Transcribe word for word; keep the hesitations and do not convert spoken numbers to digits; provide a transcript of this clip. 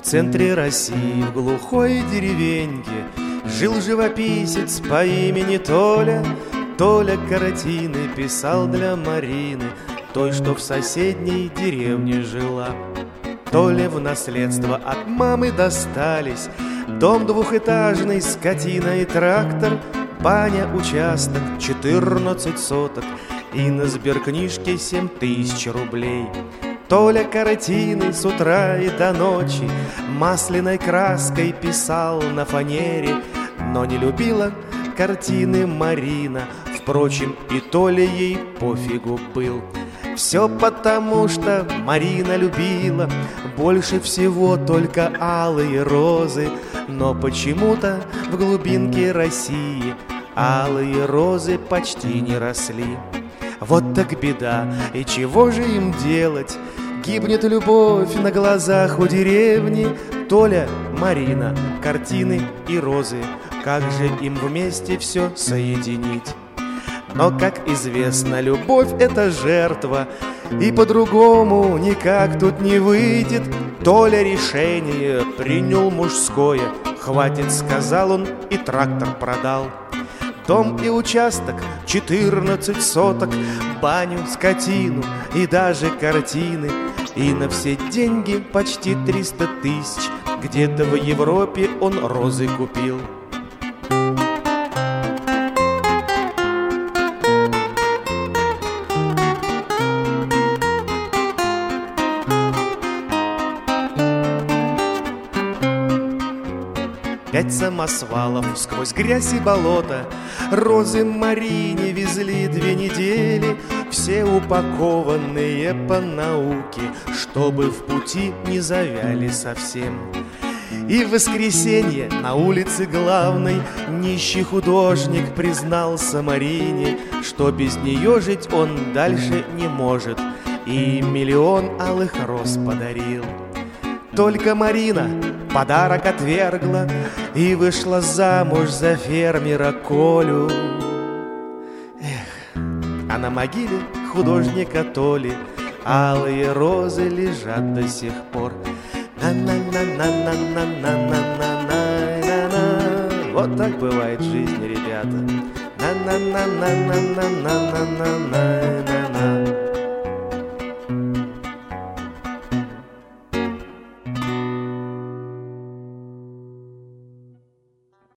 центре России, в глухой деревеньке, жил живописец по имени Толя. Толя картины писал для Марины, той, что в соседней деревне жила. Толе в наследство от мамы достались дом двухэтажный, скотина и трактор, баня, участок, четырнадцать соток и на сберкнижке семь тысяч рублей. Толя картины с утра и до ночи масляной краской писал на фанере, но не любила картины Марина, впрочем, и Толя ей пофигу был. Все потому, что Марина любила больше всего только алые розы, но почему-то в глубинке России алые розы почти не росли. Вот так беда, и чего же им делать? Гибнет любовь на глазах у деревни. Толя, Марина, картины и розы, как же им вместе все соединить? Но, как известно, любовь — это жертва, и по-другому никак тут не выйдет. Толя решение принял мужское, хватит, сказал он, и трактор продал. Дом и участок, четырнадцать соток, баню, скотину и даже картины, и на все деньги почти триста тысяч где-то в Европе он розы купил. Пять самосвалов сквозь грязь и болото розы Марине везли две недели, все упакованные по науке, чтобы в пути не завяли совсем. И в воскресенье на улице главной нищий художник признался Марине, что без нее жить он дальше не может, и миллион алых роз подарил. Только Марина подарок отвергла и вышла замуж за фермера Колю. Эх, а на могиле художника Толи алые розы лежат до сих пор. На-на-на-на-на-на-на-на-на-на. Вот так бывает в жизни, ребята. На-на-на-на-на-на-на-на-на-на.